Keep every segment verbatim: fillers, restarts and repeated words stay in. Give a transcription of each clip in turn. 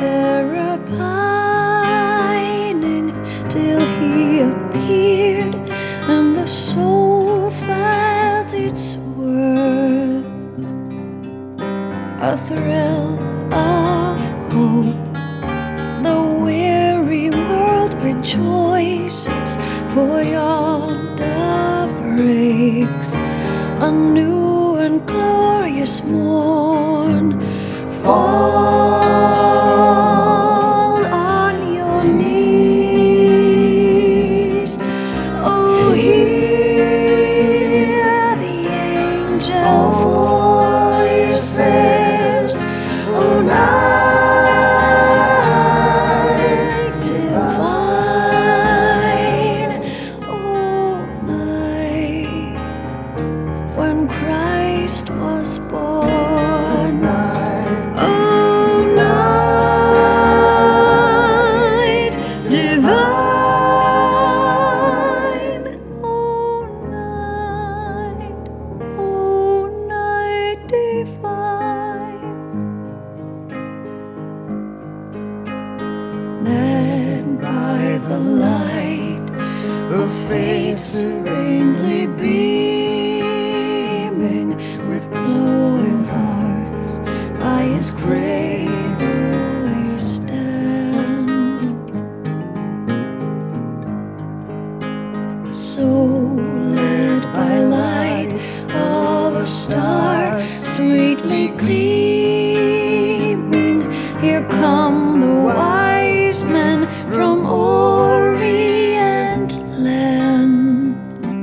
terror pining till he appeared, and the soul felt its worth. A thrill of hope, the weary world rejoices, for yonder breaks a new and glorious morn. Fall on your knees, oh, hear the angel voices, oh, night divine, oh, night when Christ was born. Led by the light of faith serenely beaming, with glowing hearts by His cradle we stand. So led by light of a star sweetly gleaming, here come the wise men from Orient land.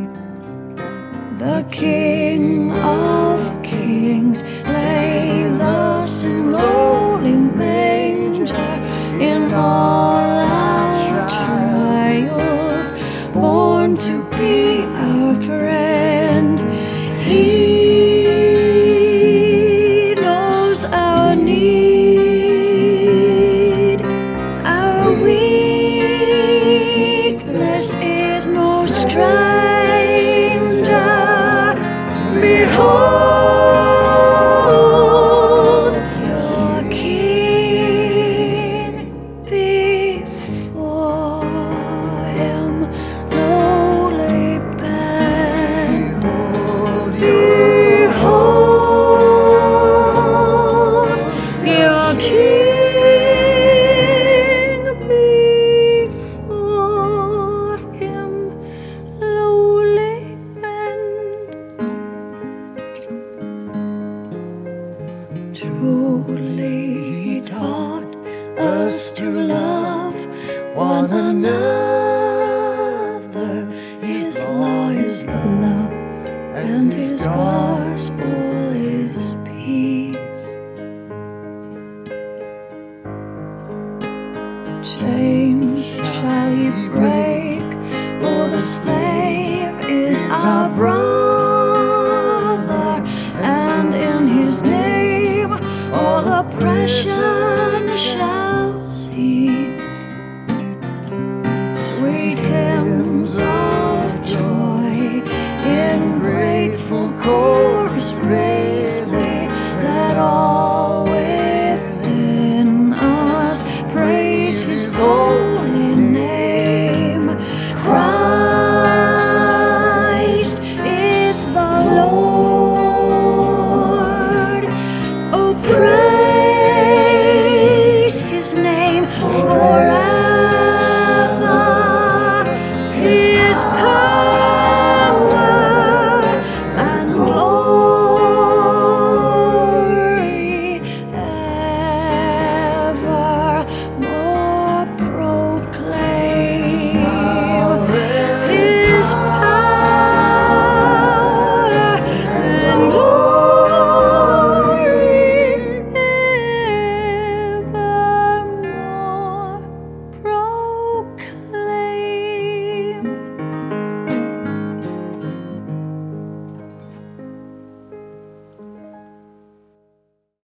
The King of Kings lay thus in lowly manger, in all our trials, born to be our friend. He knows our need, our weakness is no stranger. Behold your King, before Him lowly bend. Behold your King, before Him lowly bend. Truly He taught us to love one another. His law is love, and His gospel is peace. Chains shall He break, for the slave is our brother, and in His name all oppression shall cease. Sweet hymns of joy in grateful chorus raise we, let all within us praise His holy name. Christ is the Lord, oh, praise His name forever.